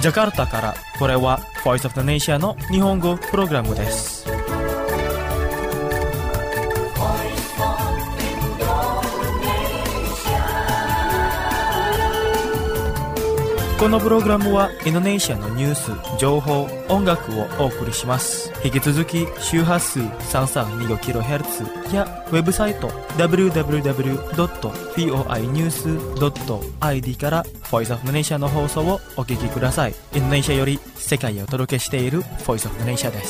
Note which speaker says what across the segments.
Speaker 1: ジャカルタから、これは Voice of the Nation の日本語プログラムです。このプログラムはインドネシアのニュース、情報、音楽をお送りします。引き続き周波数 332kHz やウェブサイト www.voinews.id から Voice of the Nation の放送をお聞きください。インドネシアより世界へお届けしている Voice of the Nation です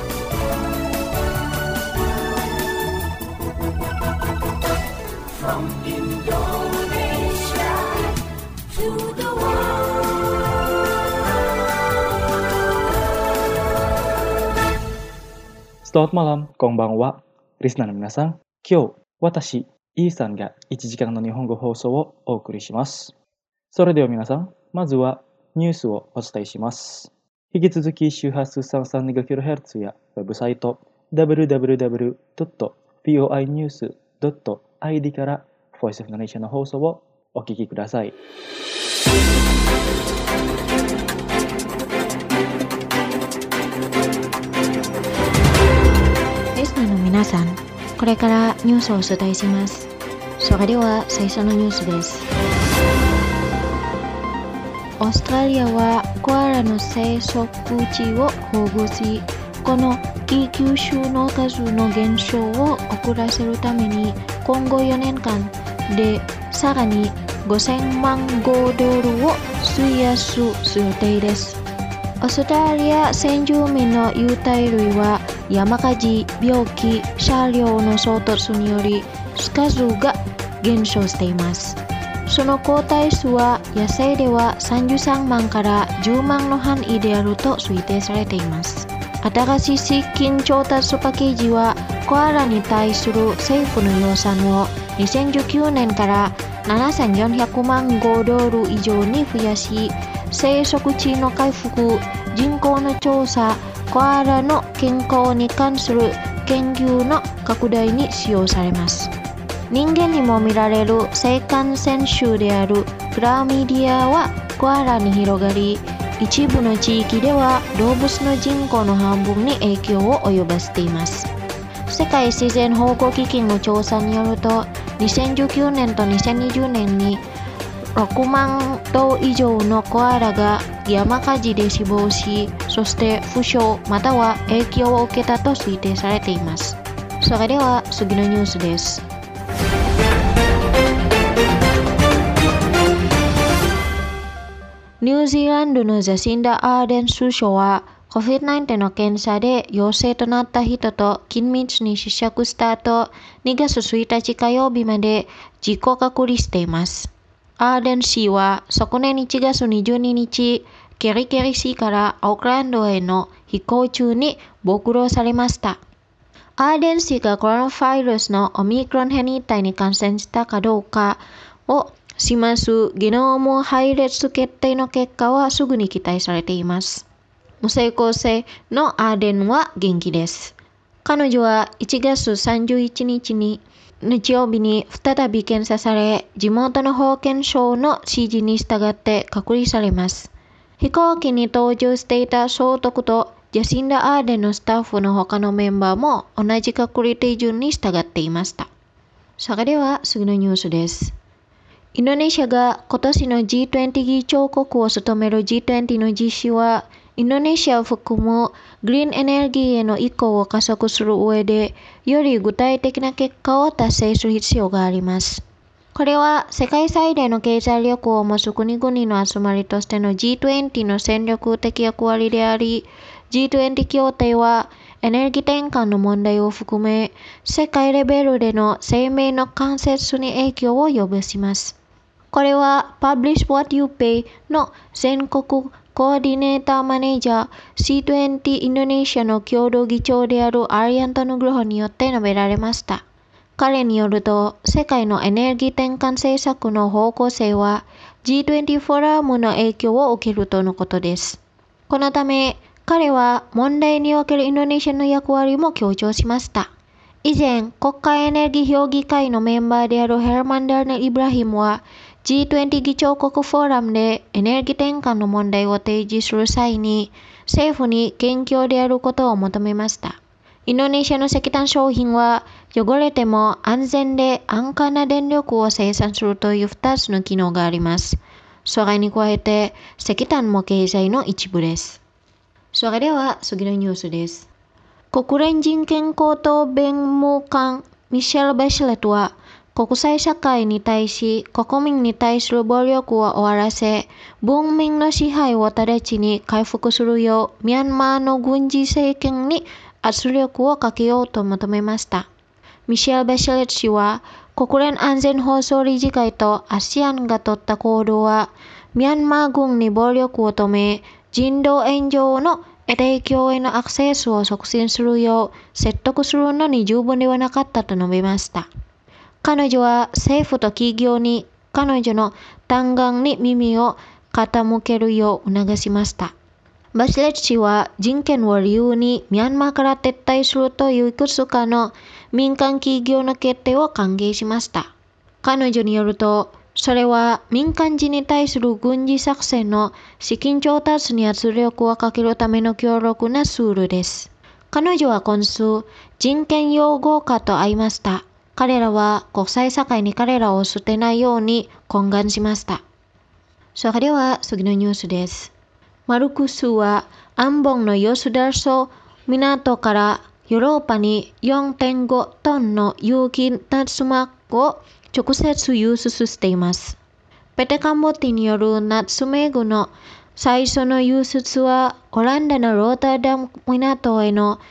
Speaker 1: 。Selamat malam, konbanwa. リスナーの皆さん、今日、私、イーさんが1時間の日本語放送をお送りします。それでは皆さん、まずはニュースをお伝えします。引き続き周波数 332kHz やウェブサイト www.voinews.id から Voice of the Nation の放送をお聞きください。
Speaker 2: リスナーの皆さん、これからニュースをお伝えします。それでは最初のニュースです。オーストラリアはコアラの生息地を保護し、この寄給種の数の減少を遅らせるために今後4年間でさらに5000万5ドルを費やす予定です。オーストラリア先住民の有袋類は山火事、病気、車両の衝突により数が減少しています。その個体数は野生では33万から10万の範囲であると推定されています。新しい資金調達パッケージはコアラに対する政府の予算を2019年から7400万5ドル以上に増やし、生息地の回復、人口の調査、コアラの健康に関する研究の拡大に使用されます。人間にも見られる性感染種であるクラミディアはコアラに広がり、一部の地域では動物の人口の半分に影響を及ぼしています。世界自然保護基金の調査によると、2019年と2020年に6万頭以上のコアラが山火事で死亡し、そして負傷または影響を受けたと推定されています。それでは次のニュースです。ニュージーランドのジャシンダ・アーデン首相は COVID-19 の検査で陽性となった人と緊密に接触した後、2月1日火曜日まで自己隔離しています。アーデン氏は昨年1月22日、ケリケリ市からオークランドへの飛行中に暴露されました。アーデン氏がコロナウイルスのオミクロン変異体に感染したかどうかを示すゲノム配列決定の結果はすぐに期待されています。無症候性のアーデンは元気です。彼女は1月31日に日曜日に再び検査され、地元の保健省の指示に従って隔離されます。飛行機に搭乗していた総督とジャシンダ・アーデンのスタッフの他のメンバーも同じ隔離手順に従っていました。それでは次のニュースです。インドネシアが今年の G20 議長国を務める G20 の実施は、インドネシアを含むグリーンエネルギーへの移行を加速する上で、より具体的な結果を達成する必要があります。これは世界最大の経済力を持つ国々の集まりとしての G20 の戦略的役割であり、G20 協定はエネルギー転換の問題を含め、世界レベルでの生命の間接に影響を及ぼします。これは Publish What You Pay の全国コーディネーターマネージャー C20 インドネシアの共同議長であるアリアント・ヌグロホによって述べられました。彼によると、世界のエネルギー転換政策の方向性は G20 フォーラムの影響を受けるとのことです。このため、彼は問題におけるインドネシアの役割も強調しました。以前、国家エネルギー評議会のメンバーであるヘルマン・ダーネル・イブラヒムは G20 議長国フォーラムでエネルギー転換の問題を提示する際に、政府に謙虚であることを求めました。インドネシアの石炭商品は、汚れても安全で安価な電力を生産するという2つの機能があります。それに加えて、石炭も経済の一部です。それでは次のニュースです。国連人権高等弁務官ミシェル・バシェレットは、国際社会に対し国民に対する暴力を終わらせ、文民の支配を直ちに回復するよう、ミャンマーの軍事政権に圧力をかけようと求めました。ミシェル・バシェレット氏は、国連安全保障理事会と ASEAN が取った行動は、ミャンマー軍に暴力を止め、人道援助の提供へのアクセスを促進するよう説得するのに十分ではなかったと述べました。彼女は政府と企業に彼女の嘆願に耳を傾けるよう促しました。バシェレット氏は人権を理由にミャンマーから撤退するといういくつかの民間企業の決定を歓迎しました。彼女によると、それは民間人に対する軍事作戦の資金調達に圧力をかけるための強力なツールです。彼女は今週、人権擁護家と会いました。彼らは国際社会に彼らを捨てないように懇願しました。それでは次のニュースです。マルクスはアンボンのヨスダルソ港からヨーロッパに 4.5 トンの有機ナツマを直接輸出しています。ペテカンボティによるナツメグの最初の輸出はオランダのローターダム港への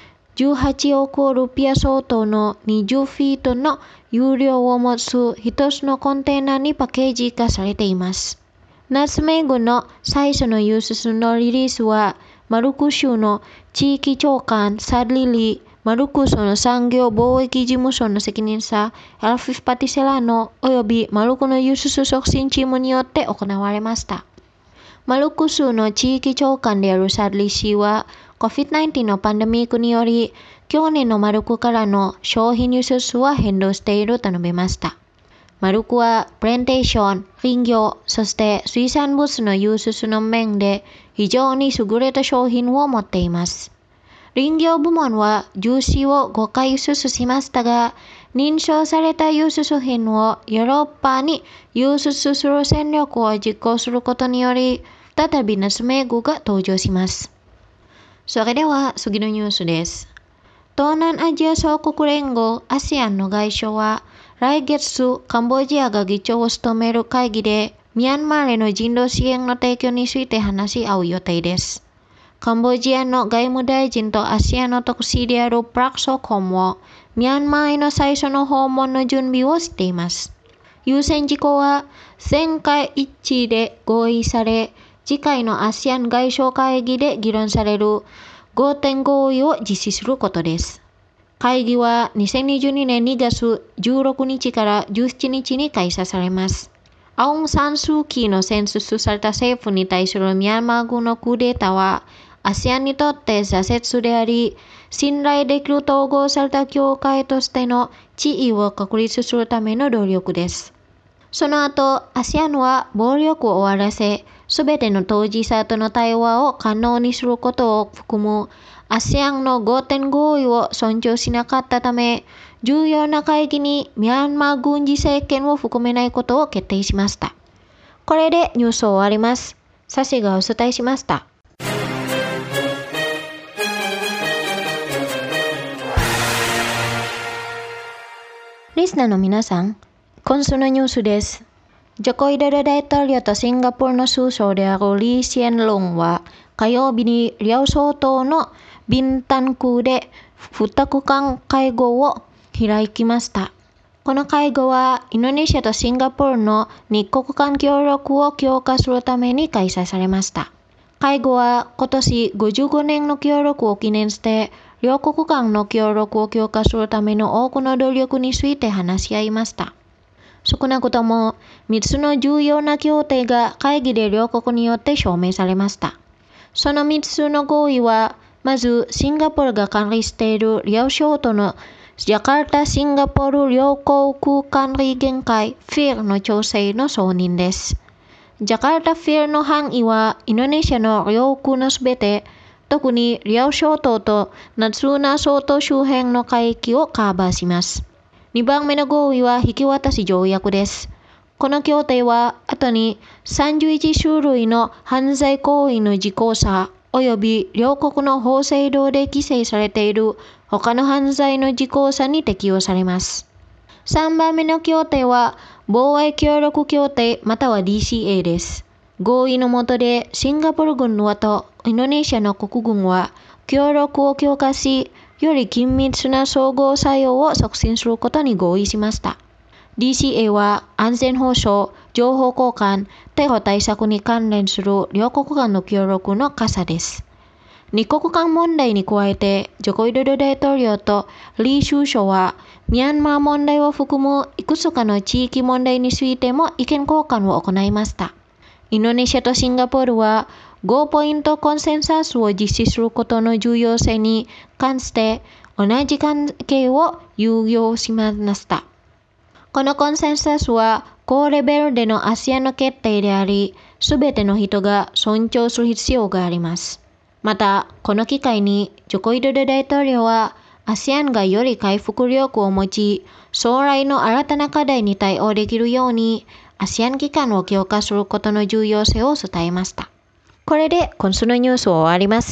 Speaker 2: 18億ルピア相当の20フィートの容量を持つ一つのコンテナにパッケージ化されています。ナツメグの最初の輸出のリリースはマルク州の地域長官サッリリー、マルクスの産業貿易事務所の責任者エルフィフ・パティセラノおよびマルクの輸出促進チームによって行われました。マルクスの地域長官であるサッリー氏は COVID-19 のパンデミックにより去年のマルクからの商品輸出は変動していると述べました。マルクはプレンテーション、林業、そして水産物の輸出の面で非常に優れた商品を持っています。林業部門は重視を5回輸出しましたが、認証された輸出品をヨーロッパに輸出する戦略を実行することにより、再びナツメグが登場します。それでは次のニュースです。東南アジア総国連合 ASEAN の外相は、来月カンボジアが議長を務める会議で、ミャンマーへの人道支援の提供について話し合う予定です。カンボジアの外務大臣と ASEAN の特使であるプラクソコンも、ミャンマーへの最初の訪問の準備をしています。優先事項は、全会一致で合意され、次回の ASEAN 外相会議で議論される5点合意を実施することです。会議は2022年2月16日から17日に開催されます。アウン・サン・スー・キーの選出された政府に対するミャンマー軍のクーデターは、ASEAN にとって挫折であり、信頼できる統合された協会としての地位を確立するための努力です。その後、ASEAN は暴力を終わらせ、すべての当事者との対話を可能にすることを含む ASEAN の5点合意を尊重しなかったため、重要な会議にミャンマー軍事政権を含めないことを決定しました。これでニュースを終わります。サシがお伝えしました。リスナーの皆さん、今週のニュースです。ジョコ・ウィドド大統領とシンガポールの首相であるリー・シェンロンは火曜日にリャオ総統のビンタン区で2国間会合を開きました。この会合はインドネシアとシンガポールの2国間協力を強化するために開催されました。会合は今年55年の協力を記念して両国間の協力を強化するための多くの努力について話し合いました。少なくとも3つの重要な協定が会議で両国によって証明されました。その3つの合意は、まずシンガポールが管理しているリャオ諸島のジャカルタ・シンガポール両航空管理限界フィールの調整の承認です。ジャカルタフィールの範囲はインドネシアの領空のすべて、特にリャオ諸島とナツーナ諸島周辺の海域をカバーします。2番目の合意は引き渡し条約です。この協定は後に31種類の犯罪行為の実行者及び両国の法制度で規制されている他の犯罪の実行者に適用されます。3番目の協定は防衛協力協定または DCA です。合意の下でシンガポール軍とインドネシアの国軍は協力を強化し、より緊密な総合作用を促進することに合意しました。DCA は安全保障、情報交換、テロ対策に関連する両国間の協力の傘です。二国間問題に加えて、ジョコ・ウィドド大統領とリー首相は、ミャンマー問題を含むいくつかの地域問題についても意見交換を行いました。インドネシアとシンガポールは、5ポイントコンセンサスを実施することの重要性に関して同じ関係を優遇しました。このコンセンサスは高レベルでのASEANの決定であり、すべての人が尊重する必要があります。また、この機会にジョコ・ウィドド大統領は、ASEAN がより回復力を持ち、将来の新たな課題に対応できるように、ASEAN 機関を強化することの重要性を伝えました。これで今週のニュースを終わります。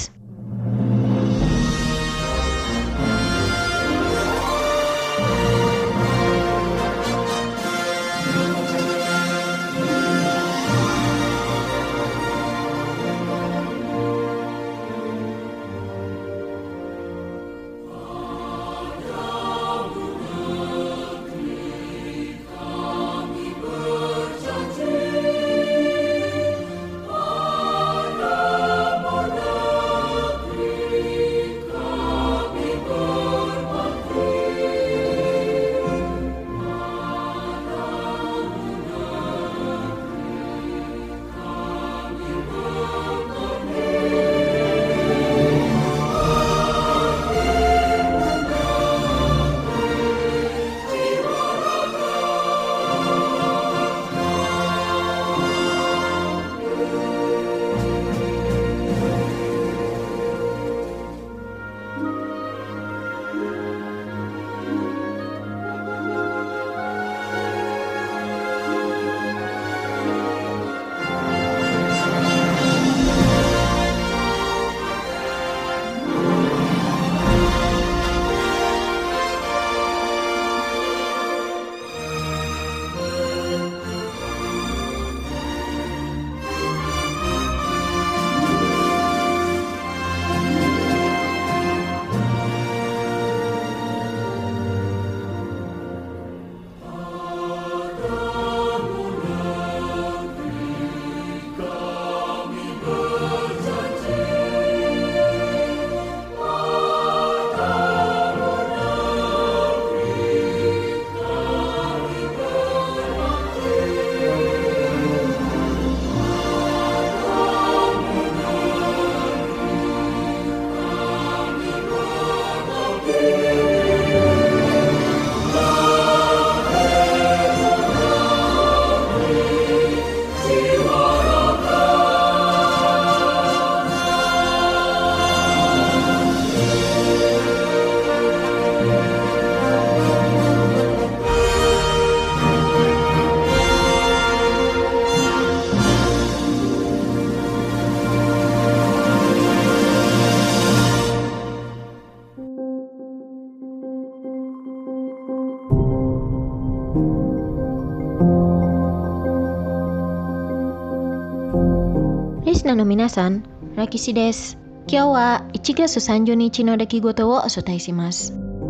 Speaker 2: リスナーの皆さん、ラキシです。今日は1月30日の出来事をお伝えします。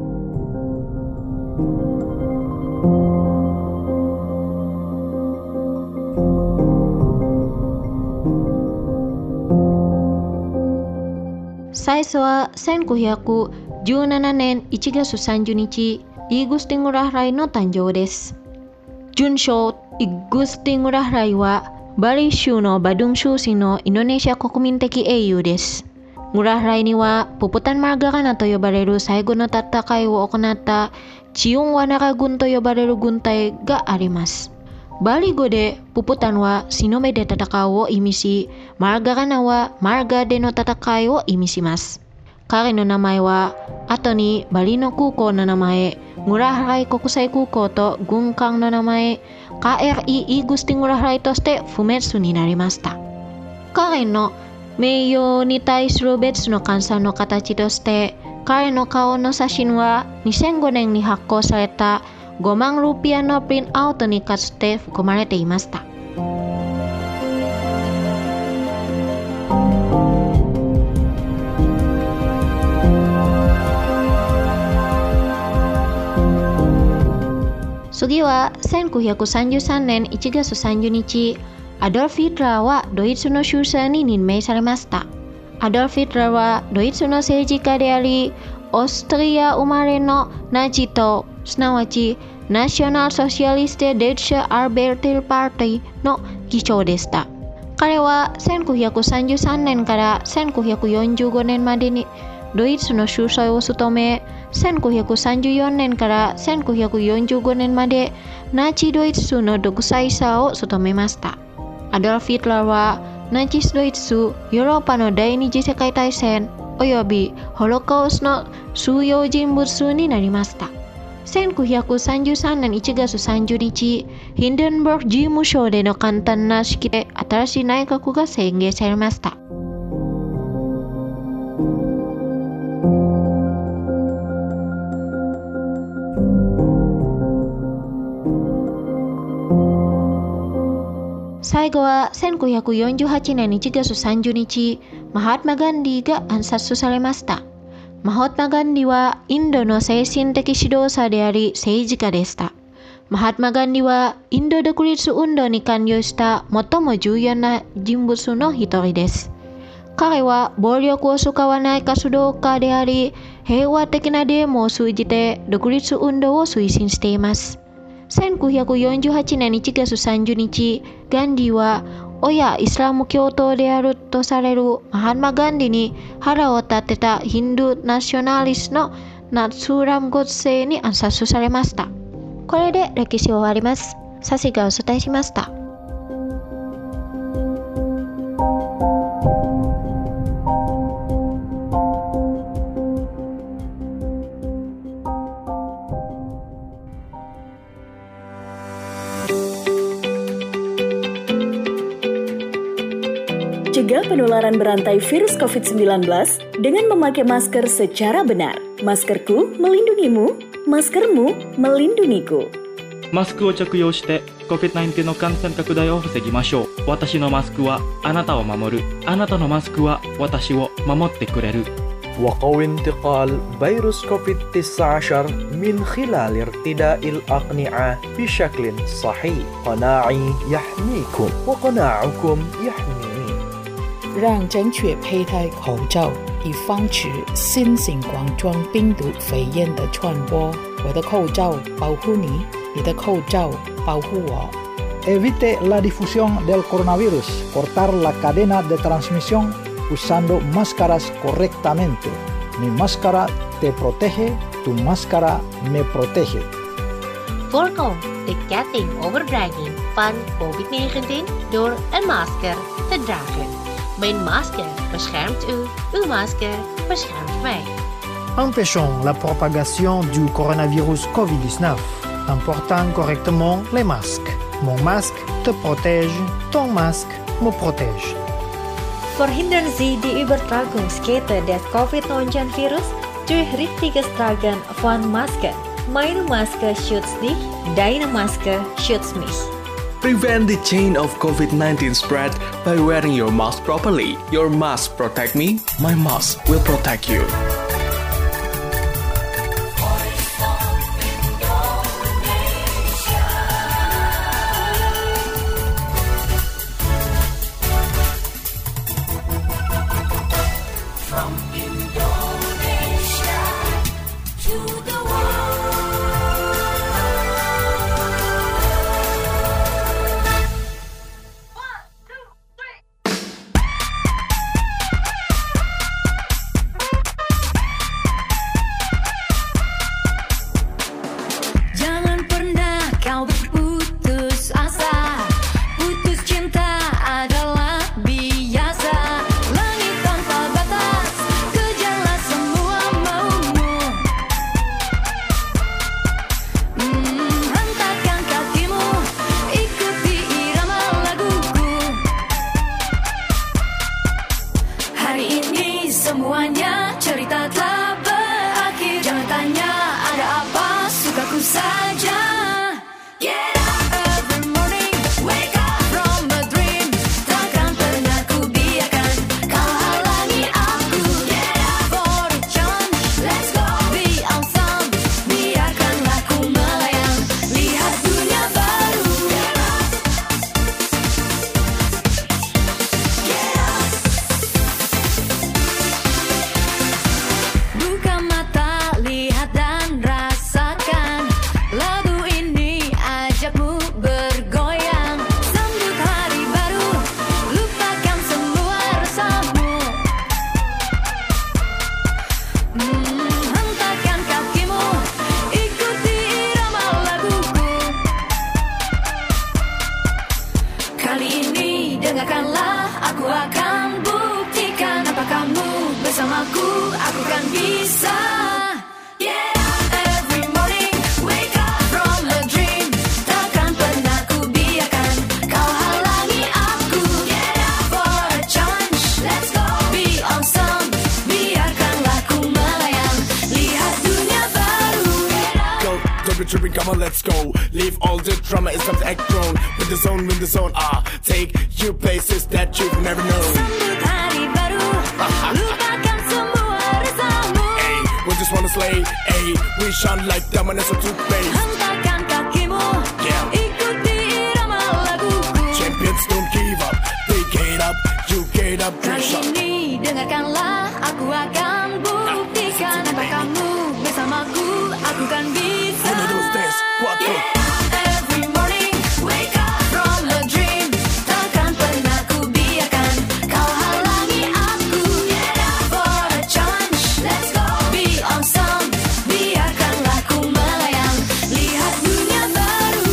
Speaker 2: 最初は1917年1月30日、イグスティン・グラハライの誕生です。準将イグスティン・グラハライはバリ州のバドゥン出身のインドネシア国民的英雄です。 ngurah rai ni wa puputan marga kana to yobareru saigo no tatakai wo okonata chiung wa naragun to yobareru guntai ga arimasu. Baligo de puputan wa shinome de tatakai wo imishi, marga kana wa marga de no tatakai wo imishimasu. Kare no namae wa ato ni bali no kuko no namae, ngurah rai kokusai kuko to gunkang no namae KRI Igusti Ngurah Rai toste fumetsu ni narimashita. Kare no meiyo ni taisuru betsu no kansa no katachi toste kare no kao no sashin wa 2005年に発行された5万ルピアのプリンアウトにかつて含まれていました。次は1933年1月30日、アドルフ・ヒトラーはドイツの首相に任命されました。アドルフ・ヒトラーはドイツの政治家であり、オーストリア生まれのナチ党、すなわちナショナル・ソシアリスト・デイツシャ・アルベルテル・パーティの議長でした。彼は1933年から1945年までにドイツの首相を務め、1934年から1945年までナチドイツの独裁者を務めました。アドルフ・ヒトラーはナチスドイツ、ヨーロッパの第二次世界大戦およびホロコーストの重要人物になりました。1933年1月30日、ヒンデンブルク事務所での簡単な式で新しい内閣が宣言されました。最後は1948年1月30日、マハトマ・ガンディが暗殺されました。マハトマ・ガンディはインドの精神的指導者であり政治家でした。マハトマ・ガンディはインド独立運動に関与した最も重要な人物の一人です。彼は暴力を使わない活動家であり、平和的なデモを通じて独立運動を推進しています。1948年1月30日、ガンディは親イスラム教徒であるとされるマハトマ・ガンディに腹を立てたヒンドゥーナショナリストのナツーラム・ゴッセイに暗殺されました。これで歴史を終わります。サシがお伝えしました。
Speaker 3: Cegah penularan berantai virus COVID-19 dengan memakai masker secara benar. Maskerku melindungimu, maskermu melindungiku.
Speaker 1: マスクを着用して COVID-19 の感染拡大を防ぎましょう。私のマスクはあなたを守る。あなたのマスクは私を守ってくれる。
Speaker 4: وقوي انتقال فيروس كوفيد-19 من خلال ارتداء الأقنعة بشكل صحيح. قناعي يحميكم وقناعكم يحميني.
Speaker 5: 让正确佩戴口罩，以防止新型冠状病毒肺炎的传播。我的口罩保护你，你的口罩保护我。
Speaker 6: Evite la difusión del coronavirus. Cortar la cadena de transmisión usando máscaras correctamente. Mi máscara te protege, tu máscara me protege.
Speaker 7: Voorkom de ketting overdraging van COVID-19 door een masker te dragen. Mijn masker beschermt u, uw masker beschermt mij.
Speaker 8: Empêchons la propagation du coronavirus COVID-19 en portant correctement les masques. Mon masque te protège, ton masque me protège.
Speaker 9: Verhindern Sie die Übertragungskette des COVID-19-Virus durch richtiges Tragen von Masken. Meine Maske schützt dich, deine Maske schützt mich.
Speaker 10: Prevent the chain of COVID-19 spread by wearing your mask properly. Your mask protect me, my mask will protect you.
Speaker 11: tripping, come on, let's go. Leave all the drama, it's time to act grown. With the zone, take you places that you've never known.
Speaker 12: Sambut hari baru, lupakan semua resamu.
Speaker 11: Hey, we just wanna slay, hey, we shine like diamond as a toothpaste.
Speaker 12: Hentakkan kakimu, ikuti irama laguku.
Speaker 11: Champions don't give up, they get up, you get up, drink
Speaker 12: Kali
Speaker 11: shot.
Speaker 12: ini dengarkanlah, aku akan buktikan. Tanpa kamu bersamaku, aku kan bisa.
Speaker 11: Uno, dos, tres, cuatro.
Speaker 12: Every morning, wake up from a dream. Takkan pernah ku biarkan kau halangi aku. Get up for a challenge, let's go. Be awesome, biarkanlah ku melayang. Lihat dunia baru.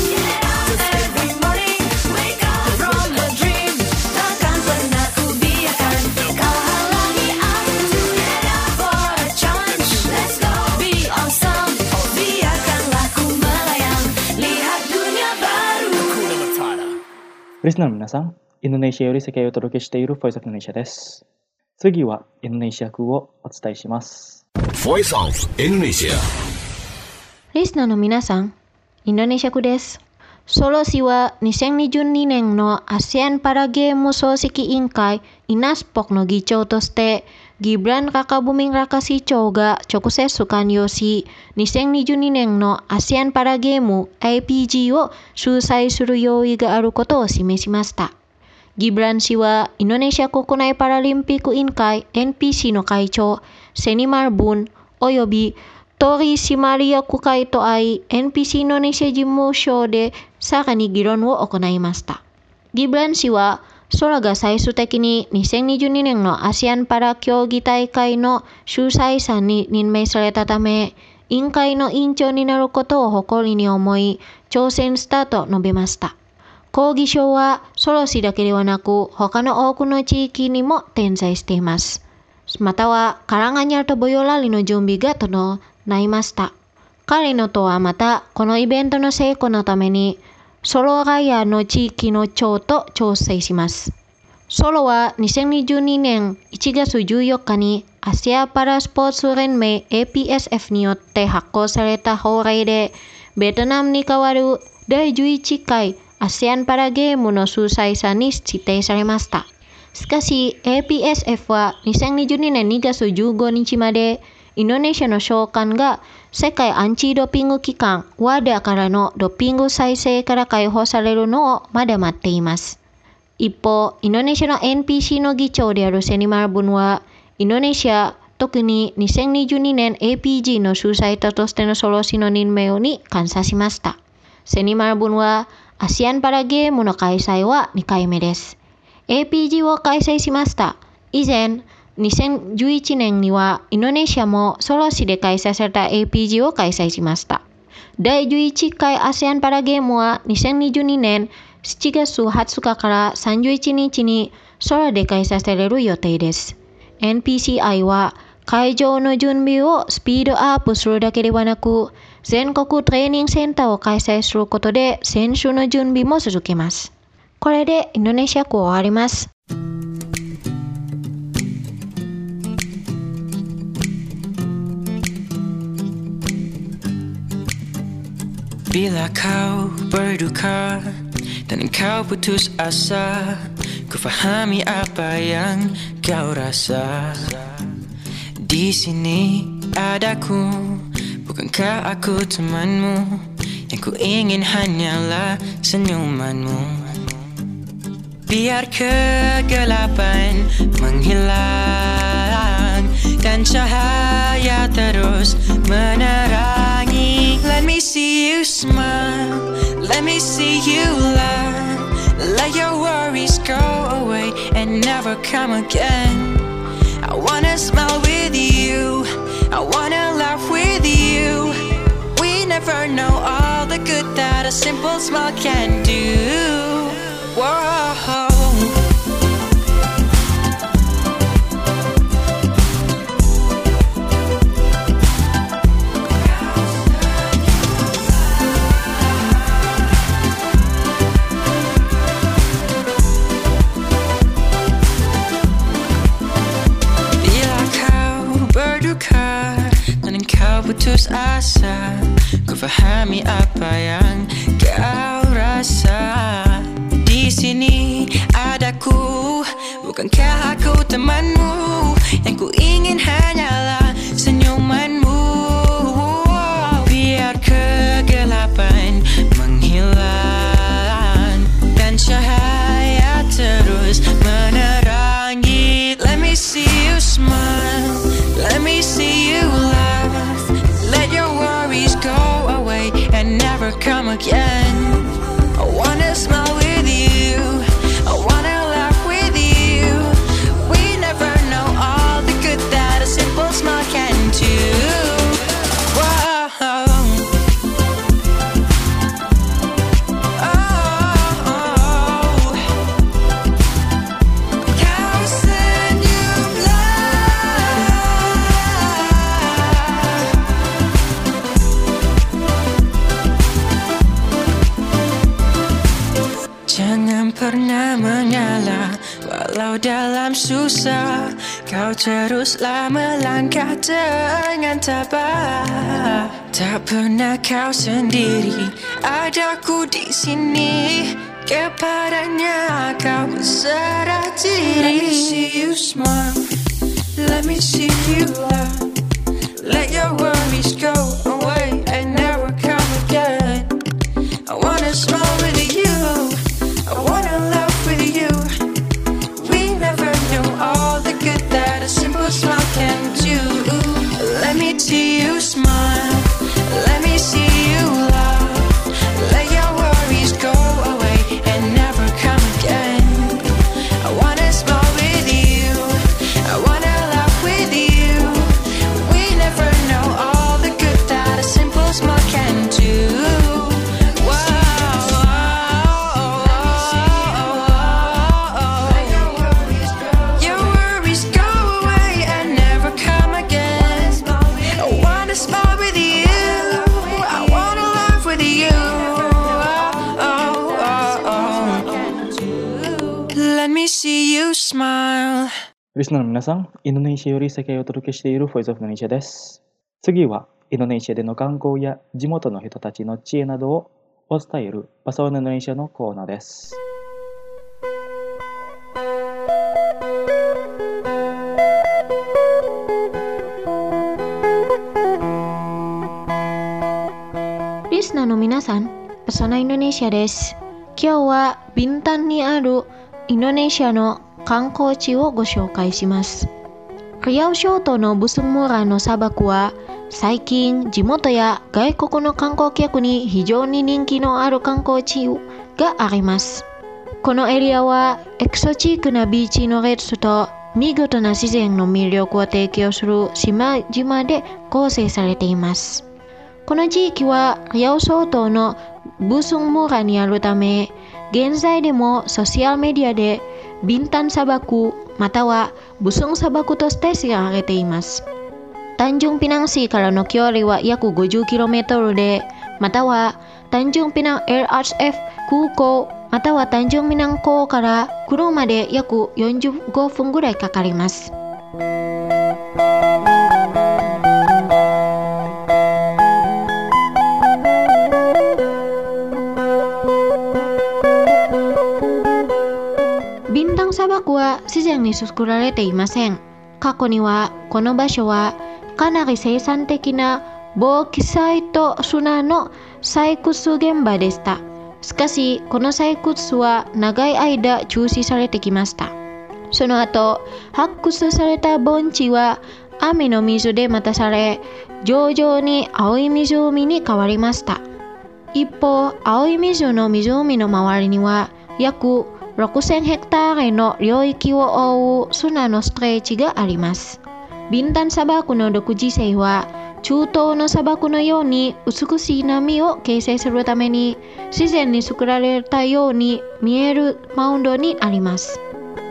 Speaker 12: Every morning, wake up from a dream. Takkan pernah ku biarkan kau halangi aku. Get up for a challenge, let's go. Be awesome, biarkanlah ku melayang. Lihat dunia baru.
Speaker 1: リスナーの皆さん、インドネシアより世界をお届けしている Voice of Indonesia です。次はインドネシア風をお伝えします。
Speaker 13: Voice of Indonesia。
Speaker 2: リスナーの皆さん、インドネシア風です。ソロシは2022年の ASEAN パラゲーム総指揮委員会 INASPOC の議長として、ギブラン・ラカブミン・ラカ市長が直接関与し、2022年の ASEAN パラゲーム APG を主催する用意があることを示しました。ギブラン氏はインドネシア国内パラリンピック委員会 NPC の会長、セニマル・ブンおよびトリシマリア国会と会い、NPC インドネシア事務所でさらに議論を行いました。ギブラン氏は、ソロが最終的に2022年の ASEAN パラ競技大会の主催者に任命されたため、委員会の委員長になることを誇りに思い、挑戦したと述べました。抗議書はソロ氏だけではなく、他の多くの地域にも点在しています。または、カランガニャルとボヨラリの準備が整いました。彼の党はまた、このイベントの成功のために、ソロガヤの地域の長と調整します。ソロは2022年1月14日にアジアパラスポーツ連盟 APSF によって発行された法令で、ベトナムに代わる第11回ASEAN パラゲームの主催者に指定されました。しかし APSF は2022年2月15日までインドネシアの長官が世界アンチドーピング機関 WADA からのドーピング再生から解放されるのをまだ待っています。一方、インドネシアの NPC の議長であるセニマル・ブンは、インドネシア、特に2022年 APG の主催者としてのソロ氏の任命に感謝しました。セニマル・ブンは、ASEAN パラゲームの開催は2回目です。APG を開催しました。以前、2011年にはインドネシアもソロ市で開催された APG を開催しました。第11回 ASEAN パラゲームは2022年7月20日から31日にソロで開催される予定です。NPCI は会場の準備をスピードアップするだけではなく、全国トレーニングセンターを開催することで選手の準備も続けます。これでインドネシア語を終わります。
Speaker 14: Bila kau berduka dan engkau putus asa, ku fahami apa yang kau rasa. Di sini adaku, bukankah aku temanmu? Yang ku ingin hanyalah senyumanmu. Biar kegelapan menghilang dan cahaya terus menerangi. Let me see you smile, let me see you laugh. Let your worries go away and never come again. I wanna smile with you, I wanna laugh with you. We never know all the good that a simple smile can do. Whoa. Putus asa, ku faham memahami apa yang kau rasa. Di sini adaku, bukankah aku temanmu? Yang ku ingin hanyalah senyumanmu. Biar kegelapan menghilang dan cahaya terus menerangi. Let me see you smile, let me see you laugh. Let your worries go away and never come again. I wanna smile with you, I wanna laugh with you. We never know all the good that a simple smile can do. Whoa. Jangan pernah mengalah, walau dalam susah. Kau teruslah melangkah dengan tabah. Tak pernah kau sendiri, adaku di sini. Kepadanya kau berserah diri. Let me see you smile, let me see you laugh. Let your worries go away and never come again. I wanna smile with you, I wanna laugh with you. We never know all the good that a simple smile can do. Let me see you smile, let me see you laugh. Let your worries go away and never come again. I wanna smile with you, I wanna laugh with you. We never know all the good that a simple smile can do. See you smile.
Speaker 1: リスナーの皆さん、インドネシアより世界をお届けしているボイスオブインドネシアです。次はインドネシアでの観光や地元の人たちの知恵などをお伝えるバサワインドネシアのコーナーです。
Speaker 2: リスナーの皆さん、パサナインドネシアです。今日はビンタンにあるインドネシアの観光地をご紹介します。リアウ諸島のブスンムラの砂漠は最近地元や外国の観光客に非常に人気のある観光地があります。このエリアはエクソチックなビーチの列と見事な自然の魅力を提供する島々で構成されています。この地域はリアウ諸島のブスンムラにあるため、現在でもソーシャルメディアでビンタン砂漠またはブスン砂漠として知られています。単純ピナン市からの距離は約 50km で、または単純ピナン LHF 空港または単純ピナン港から車で約45分ぐらいかかります。ビンタン砂漠は自然に作られていません。過去にはこの場所はかなり生産的なボーキサイト砂の採掘現場でした。しかしこの採掘は長い間中止されてきました。その後発掘された盆地は雨の水で満たされ、徐々に青い湖に変わりました。一方、青い水の湖の周りには約6000ヘクターレの領域を覆う砂のストレッチがあります。ビンタン砂漠の独自性は中東の砂漠のように美しい波を形成するために自然に作られたように見えるマウンドにあります。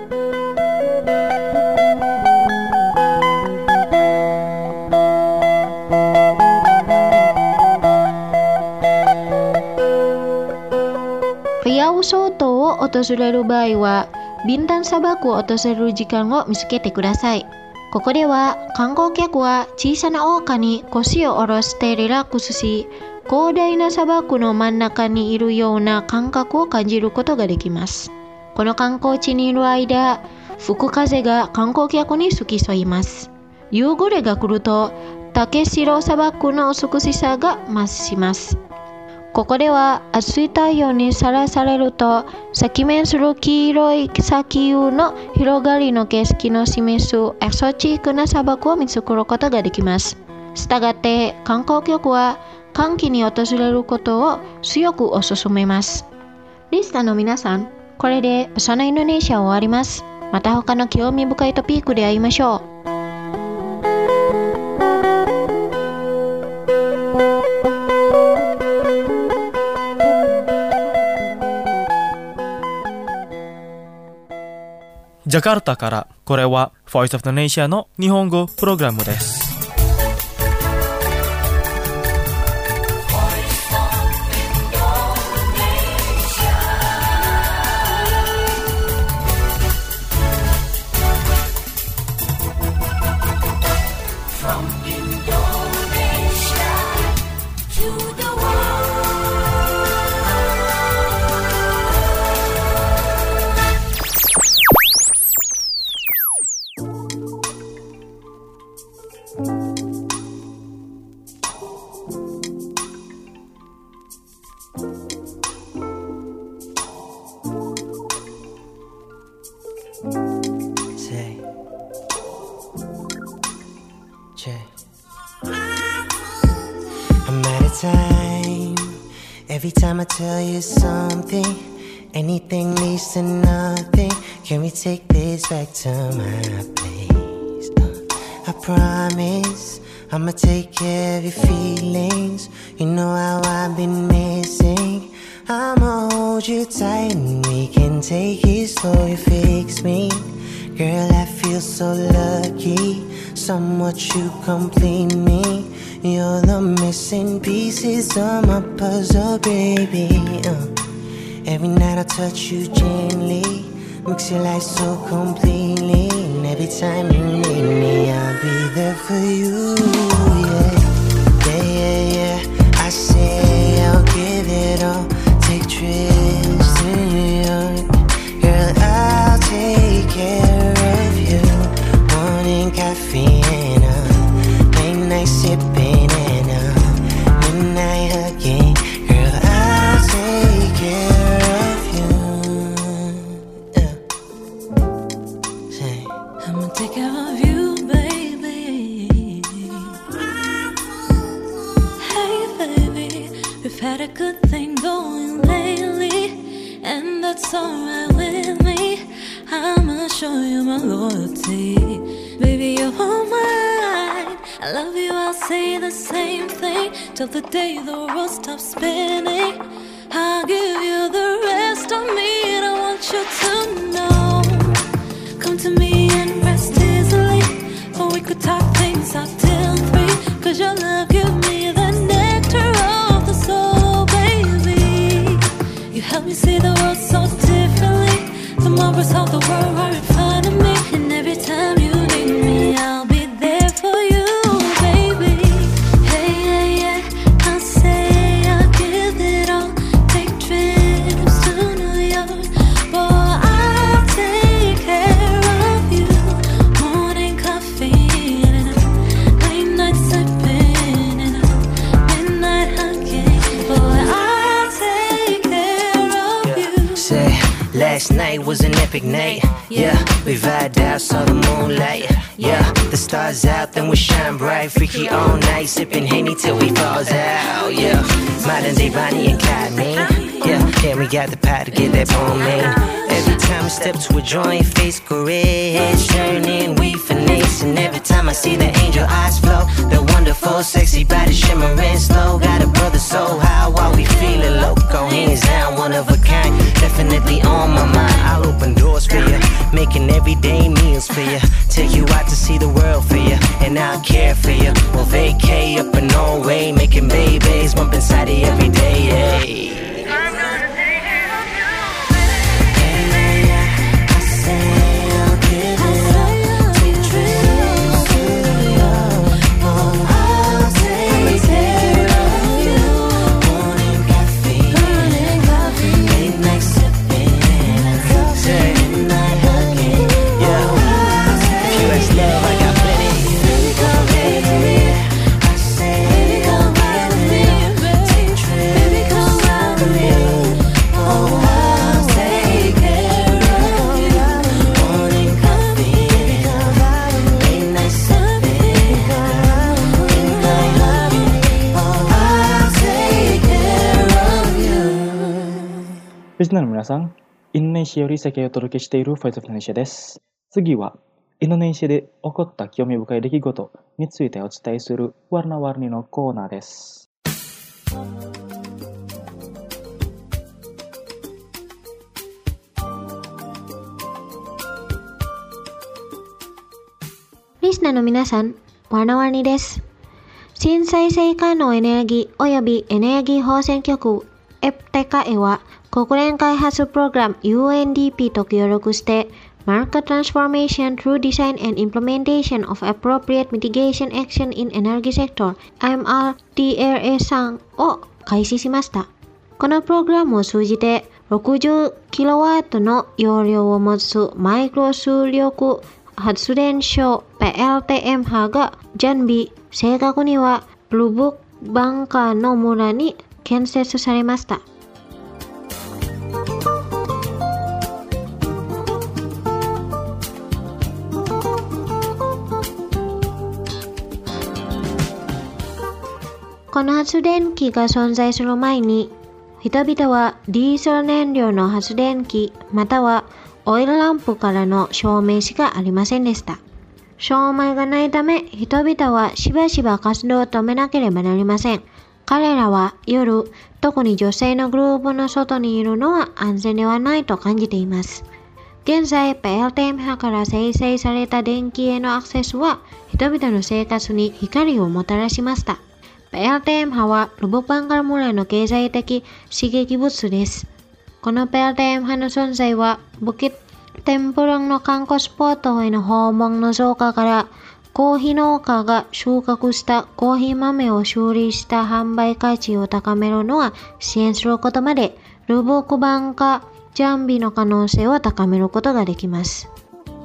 Speaker 2: リアウ諸島を訪れる場合はビンタン砂漠を訪れる時間を見つけてください。ここでは観光客は小さな丘に腰を下ろしてリラックスし、 広大な砂漠の真ん中にいるような感覚を感じることができます。この観光地にいる間、吹く風が観光客に付き添います。夕暮れが来ると、竹白砂漠の美しさが増します。ここでは暑い太陽にさらされると、赤面する黄色い砂丘の広がりの景色の示すエキゾチックな砂漠を見つけることができます。したがって観光客は寒気に訪れることを強くお勧めます。リスナーの皆さん、これでそのインドネシアを終わります。また他の興味深いトピックで会いましょう。
Speaker 1: ジャカルタからこれは Voice of Indonesia の日本語プログラムです。
Speaker 15: Every time I tell you something, anything leads to nothing. Can we take this back to my place? I promise I'ma take care of your feelings. You know how I've been missing. I'ma hold you tight and we can take it slow. You fix me, girl, I feel so lucky. Somewhat you complete me. You're the missing pieces of my puzzle, baby. Every night I touch you gently, mix your life so completely. And every time you need me, I'll be there for you. Yeah. I say I'll give it all. Take trips to New York, girl, I'll take care of you. Morning coffee and late night sipping.
Speaker 16: Had a good thing going lately, and that's alright with me. I'ma show you my loyalty. Baby, you're all mine. I love you, I'll say the same thing till the day the world stops spinning. I'll give you the rest of me, and I want you to know. Come to me and rest easily, or we could talk things out till 3. 'Cause your love give me the nectar of the soul, baby. You help me see the world so differently. The marvels of the world are in front of me, and every time you need me, I'll be there for you, baby. Hey, yeah, I'll say I'll give it all. Take trips to New York, boy, I'll take care of you. Morning coffee and late night sipping and midnight hugging, boy, I'll take care of you.
Speaker 15: Say, last night was an epic night. Yeah, we vibed out, saw the moonlight. Yeah, the stars out, then we shine bright. Freaky all night, sipping Henny till we falls out. Yeah, modern day Bonnie and Clyde, man. Yeah, we got the power to get that bone, man. Every time we step to a joint, face caress, turning, we finesse. And every time I see the angel eyes flow, the wonderful, sexy body shimmering slow. Got a brother so high while we feeling loco. Hands down, one of a kind, definitely on my mind. I'll open doors for you, making everyday meals for you. Take you out to see the world for you, and I'll care for you. We'll vacay up in Norway, making babies, bump inside it every day, yeah.
Speaker 1: リスナーの皆さん、インドネシアより世界をお届けしているフォイスオブインドネシアです。次は、インドネシアで起こった興味深い出来事についてお伝えするワルナワルニのコーナーです。
Speaker 2: リスナーの皆さん、ワルナワルニです。新再生可能エネルギーおよびエネルギー放線局 FTKE は国連開発プログラム UNDP と協力してMarket Transformation through Design and Implementation of Appropriate Mitigation Action in Energy Sector MRTRA3 を開始しました。このプログラムを通じて 60kW の容量を持つマイクロ出力発電所 PLTM 波が準備、正確にはルブバンカの村に建設されました。この発電機が存在する前に、人々はディーゼル燃料の発電機またはオイルランプからの照明しかありませんでした。照明がないため、人々はしばしば活動を止めなければなりません。彼らは夜、特に女性のグループの外にいるのは安全ではないと感じています。現在、PLTM 波から生成された電気へのアクセスは、人々の生活に光をもたらしました。PLTM 波はルブバンカル村の経済的刺激物です。この PLTM 波の存在は、ブキッテンプルンの観光スポットへの訪問の増加から、コーヒー農家が収穫したコーヒー豆を修理した販売価値を高めるのは支援することまで、ルブバンカ準備の可能性を高めることができます。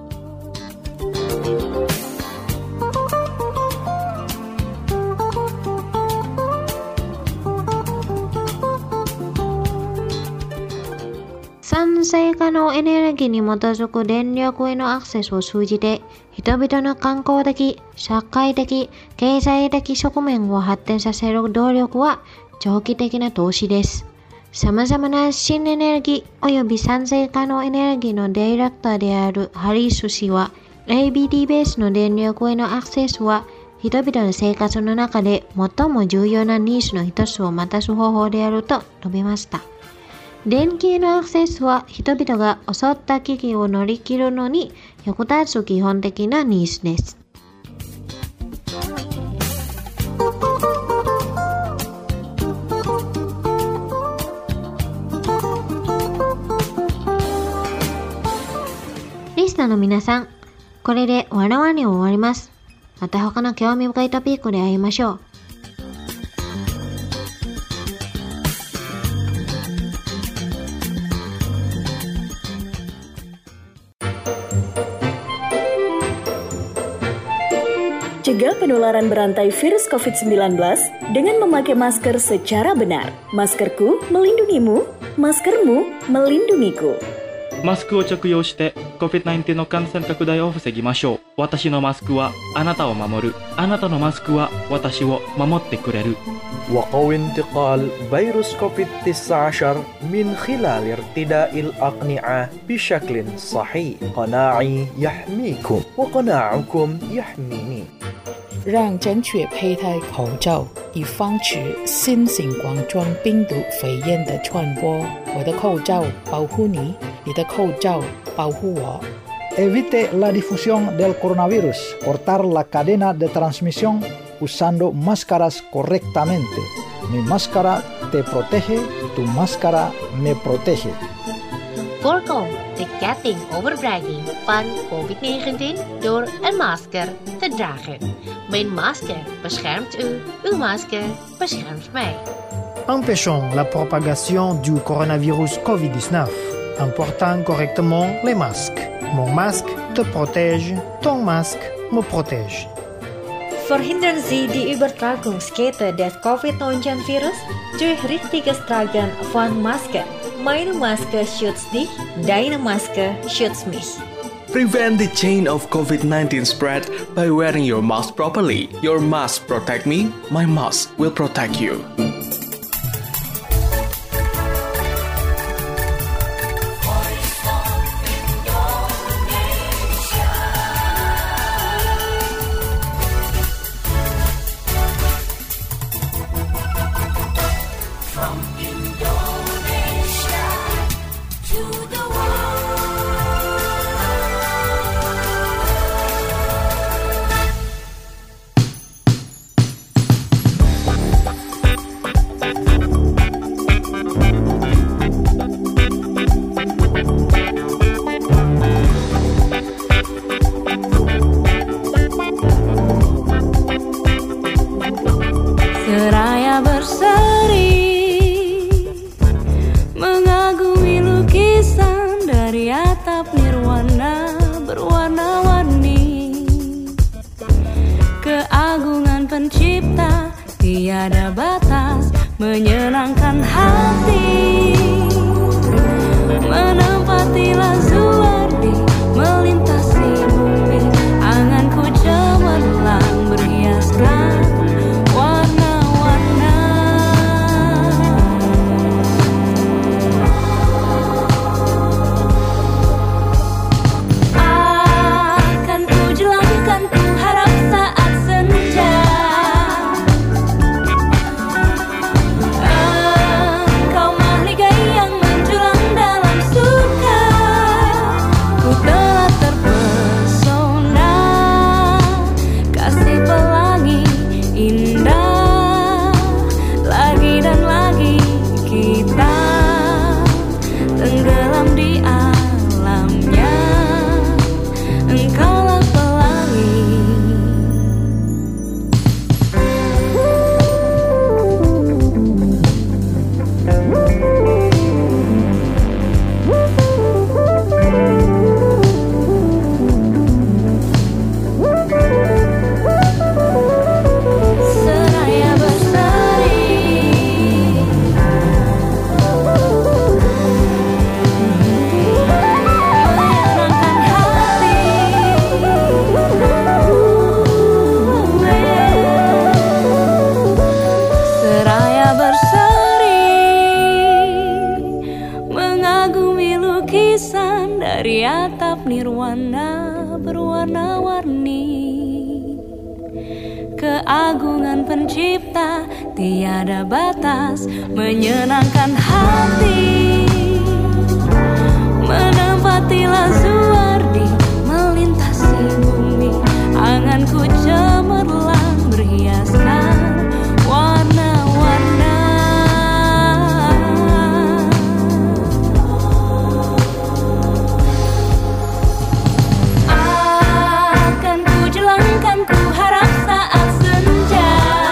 Speaker 2: 再生可能エネルギーに基づく電力へのアクセスを通じて、人々の観光的、社会的、経済的側面を発展させる動力は長期的な投資です。様々な新エネルギー及び再生可能エネルギーのディレクターであるハリス氏は、ABD ベースの電力へのアクセスは、人々の生活の中で最も重要なニーズの一つを満たす方法であると述べました。電気へのアクセスは人々が襲った危機を乗り切るのに役立つ基本的なニーズです。リスナーの皆さん、これでワルワルニを終わります。また他の興味深いトピックで会いましょう。
Speaker 3: Cegah penularan berantai virus COVID-19 dengan memakai masker secara benar. Maskerku melindungimu, maskermu melindungiku.
Speaker 1: マスクを着用して COVID-19 の感染拡大を防ぎましょう。私のマスクはあなたを守る。あなたのマスクは私を守ってくれる。
Speaker 4: وقوي انتقال فيروس كوفيد-19 من خلال ارتداء الأقنعة بشكل صحيح. قناعي يحميكم وقناعكم يحميني.
Speaker 5: 让正确佩戴口罩，以防止新型冠状病毒肺炎的传播。我的口罩保护你，你的口罩保护我。
Speaker 6: Evite la difusión del coronavirus. Cortar la cadena de transmisión usando máscaras correctamente. Mi máscara te protege, tu máscara me protege.
Speaker 7: Voorkom de ketting overdraging van COVID-19 door een masker te dragen. Mijn masker beschermt u, uw masker beschermt mij.
Speaker 8: Empêchons la propagation du coronavirus COVID-19 en portant correctement les masques. Mon masque te protège, ton masque me protège.
Speaker 9: Verhindern Sie die Übertragungskette des Covid-19-Virus durch richtiges Tragen von Masken. Meine Maske schützt dich, deine Maske schützt mich.
Speaker 10: Prevent the chain of COVID-19 spread by wearing your mask properly. Your mask protect me, my mask will protect you.
Speaker 12: From Indonesia to the world.
Speaker 16: Seraya berseri mengagumi lukisan dari atap nirwana berwarna-warni. Keagungan pencipta tiada batas, menyenangkan hati. Menempatilah Zuardi, melintasi bumi, anganku cemerlang berhiaskan warna-warna. Akan ku jelangkan, ku harap saat senja. Engkau mahligai yang menjulang dalam suka. Ku telah terpesona, kasih pelangi indah. Lagi dan lagi kita tenggelam di alamnya. Engkaulah pelangi. Seraya berseri menyenangkan hati. Seraya berseri mengagumi lukisan dari atap nirwana berwarna-warni. Keagungan pencipta tiada batas, menyenangkan hati. Menempatilah Zuardi, melintasi bumi, anganku cemerlang berhiaskan warna-warna. Akan ku jelangkan, ku harap saat senja.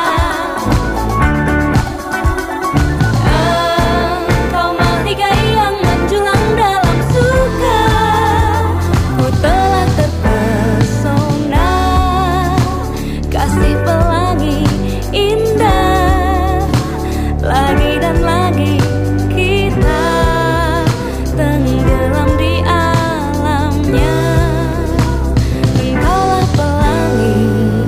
Speaker 16: Engkau mahligai yang menjulang dalam suka. Ku telah terpesona, kasih pelangi indah. Lagi dan lagi kita tenggelam di alamnya. Engkaulah pelangi.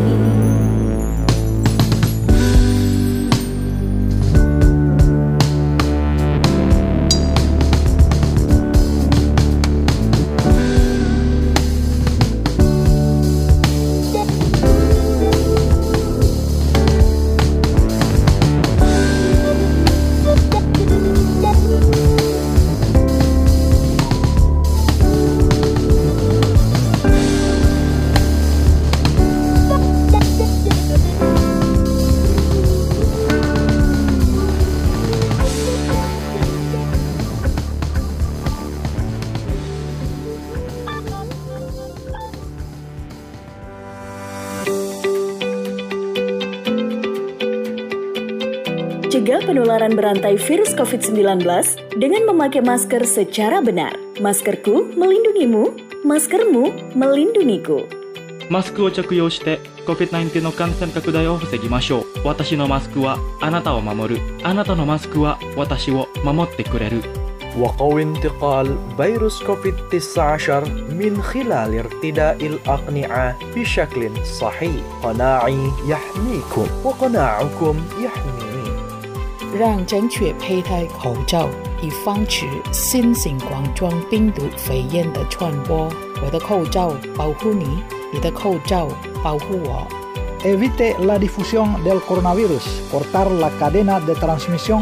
Speaker 3: Cegah penularan berantai virus COVID-19 dengan memakai masker secara benar. Maskerku melindungimu, maskermu melindungiku.
Speaker 1: マスクを着用して COVID-19 の感染拡大を防ぎましょう。私のマスクはあなたを守る。あなたのマスクは私を守ってくれる。
Speaker 4: وقوي انتقال فيروس كوفيد-19 من خلال ارتداء الأقنعة بشكل صحيح. قناعي يحميكم وقناعكم يحميني.
Speaker 5: 让正确佩戴口罩，以防止新型冠状病毒肺炎的传播。我的口罩保护你，你的口罩保护我。
Speaker 6: Evite la difusión del coronavirus, cortar la cadena de transmisión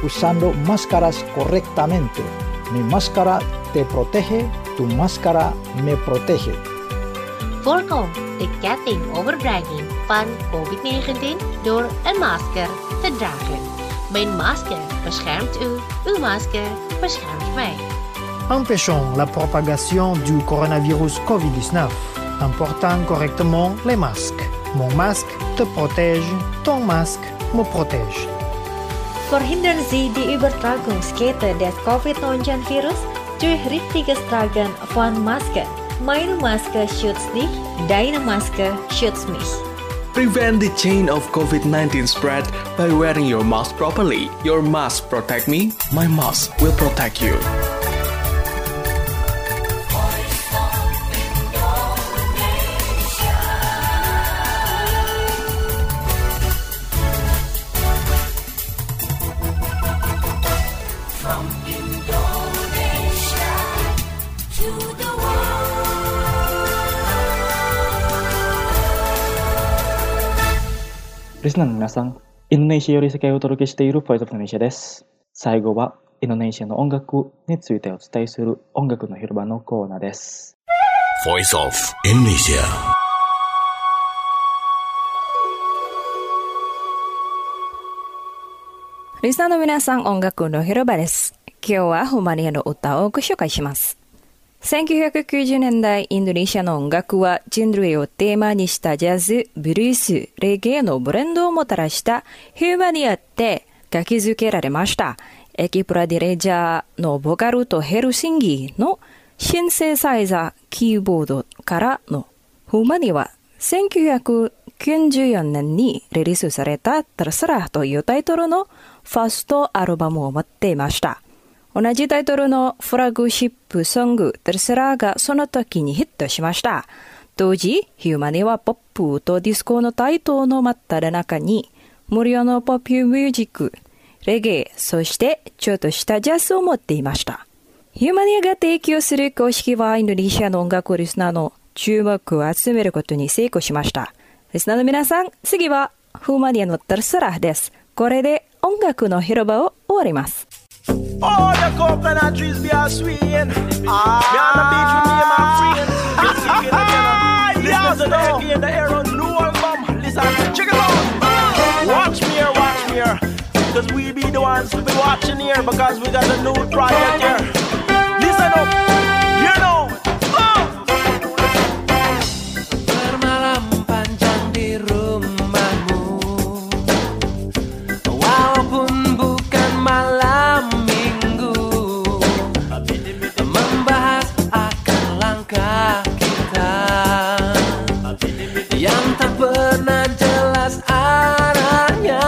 Speaker 6: usando máscaras correctamente. Mi máscara te protege, tu máscara me protege.
Speaker 7: Voorkom de kettingoverdraging van COVID-19 door een masker te dragen. Mijn masker beschermt u, uw masker beschermt mij.
Speaker 8: Empêchons la propagation du coronavirus COVID-19 en portant correctement les masques. Mon masque te protège, ton masque me protège.
Speaker 9: Verhindern Sie die Übertragungskette des Covid-19-Virus durch richtiges Tragen von Masken. Meine Maske schützt dich, deine Maske schützt mich.
Speaker 10: Prevent the chain of COVID-19 spread by wearing your mask properly. Your mask protect me, my mask will protect you.
Speaker 1: Listenerの皆さん、インドネシアより世界をお届けしているVoice of Indonesiaです。最後はインドネシアの音楽についてお伝えする音楽の広場のコーナーです。
Speaker 13: Voice of Indonesia。
Speaker 17: リスナーの皆さん、音楽の広場です。今日はホマニアの歌をご紹介します。1990年代、インドネシアの音楽は人類をテーマにしたジャズ、ブルース、レゲエのブレンドをもたらしたヒューマにあって書き付けられました。エキプラディレジャーのボカルとヘルシンギのシンセサイザー、キーボードからのフーマニは1994年にリリースされたタルサラというタイトルのファーストアルバムを持っていました。同じタイトルのフラグシップソングテルセラーがその時にヒットしました。当時、ヒューマニはポップとディスコの台頭の真っ只中に無料のポップミュージック、レゲエ、そしてちょっとしたジャズを持っていました。ヒューマニアが提供する公式はインドネシアの音楽リスナーの注目を集めることに成功しました。リスナーの皆さん、次はヒューマニアのテルセラーです。これで音楽の広場を終わります。
Speaker 18: All the coconut trees be a swinging. Me on the beach with me and my friend. Listen to the egg in the air on the new album. Listen, check it out. Watch me here. Cause we be the ones to be watching here. Because we got a new project here. Listen up, you know.
Speaker 19: Bermalam panjang di rumahmu, walaupun bukan malam minggu, membahas akan langkah kita yang tak pernah jelas arahnya.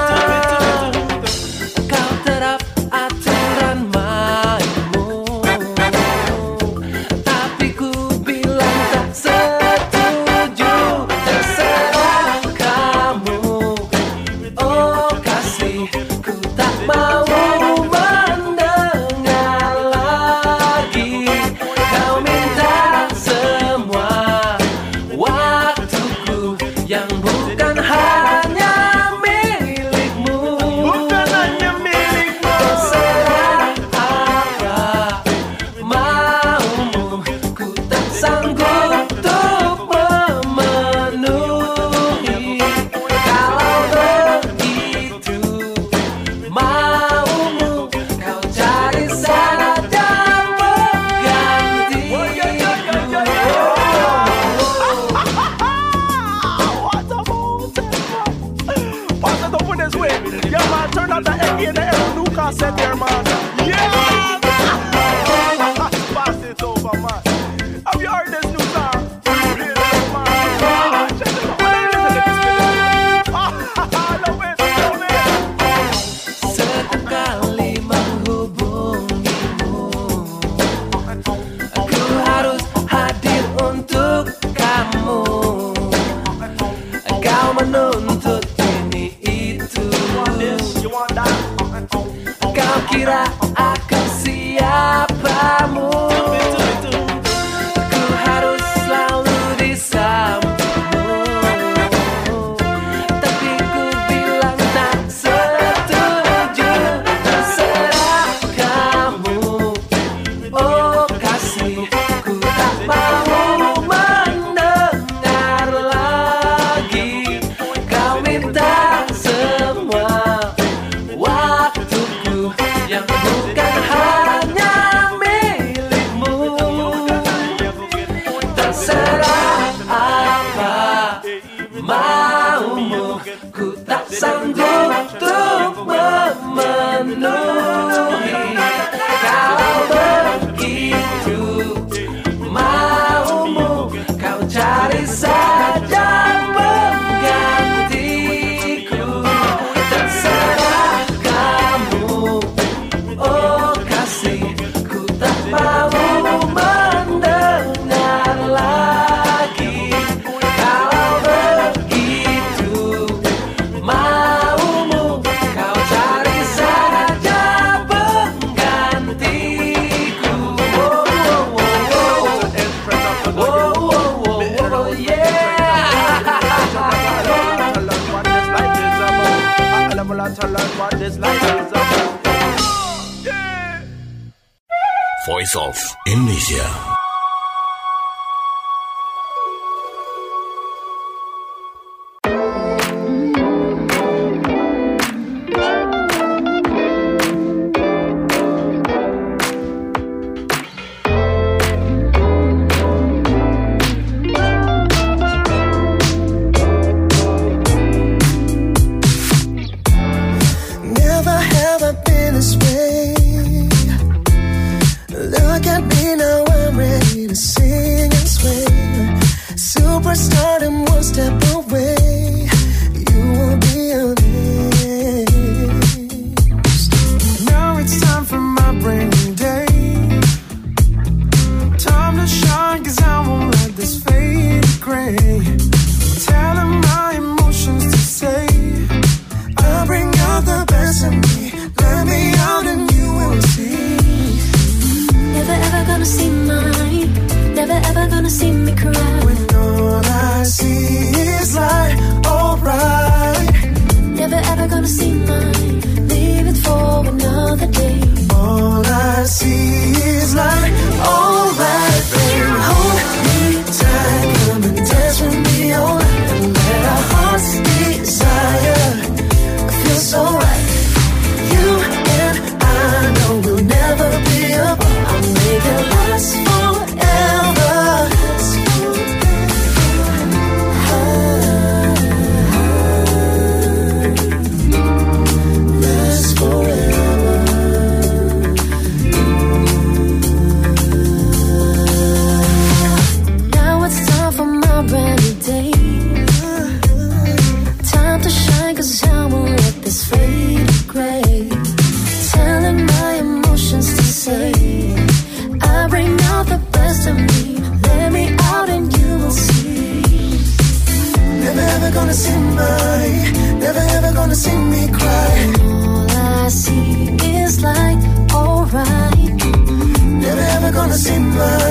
Speaker 19: Kau terap aturan mainmu, tapi ku bilang tak setuju. Terserah kamu, oh kasih, ku tak mau mendengar lagi. Kau minta semua waktuku yang bukan hanya milikmu.
Speaker 18: Bukan hanya milikmu.
Speaker 19: Terserah apa maumu, ku tak sanggup untuk memenuhi. Kalau begitu maumu, kau cari sana dan menggantiku.
Speaker 18: What a mountain, man. Pass it over this way. Yeah, man, turn on the egg in the air on new cassette there, man. Yeah! Pass it over, man. Have you heard this new song? Really, man. Check it out. Listen to this video. Love it, love it.
Speaker 19: Setiap kali menghubungimu, aku harus hadir untuk kamu. Kau menuntut ini itu.
Speaker 18: You want that?
Speaker 19: Kau kira aku siapamu? Aku harus selalu di sampingmu, tapi ku bilang tak setuju. Terserah
Speaker 13: Voice of Indonesia.
Speaker 20: Never have I been this way. Look at me now, I'm ready to sing and sway. Superstardom one step away. You will be amazed.
Speaker 21: Now it's time for my brand new day. Time to shine, 'cause I won't let this fade to gray. Telling my emotions to say,
Speaker 20: I'll bring out the best in me. Let me out and you will see.
Speaker 16: Never ever gonna see mine. Never ever gonna see me cry.
Speaker 20: When all I see is light, alright.
Speaker 16: Never ever gonna see mine. Leave it for another day.
Speaker 20: All I see is light, alright. Then hold me tight, come and dance with me all night. And let our hearts desire feel so right. You and I know we'll never be apart. I'll make it last forever. Last forever.
Speaker 16: Now it's time for my brand new day. Time to shine, 'cause I won't let this fade to gray. Telling my emotions to say, I bring out the best of me. Let me out and you will see.
Speaker 20: Never ever gonna see mine. Never ever gonna see me cry.
Speaker 16: All I see is light, alright.
Speaker 20: Never ever gonna see mine.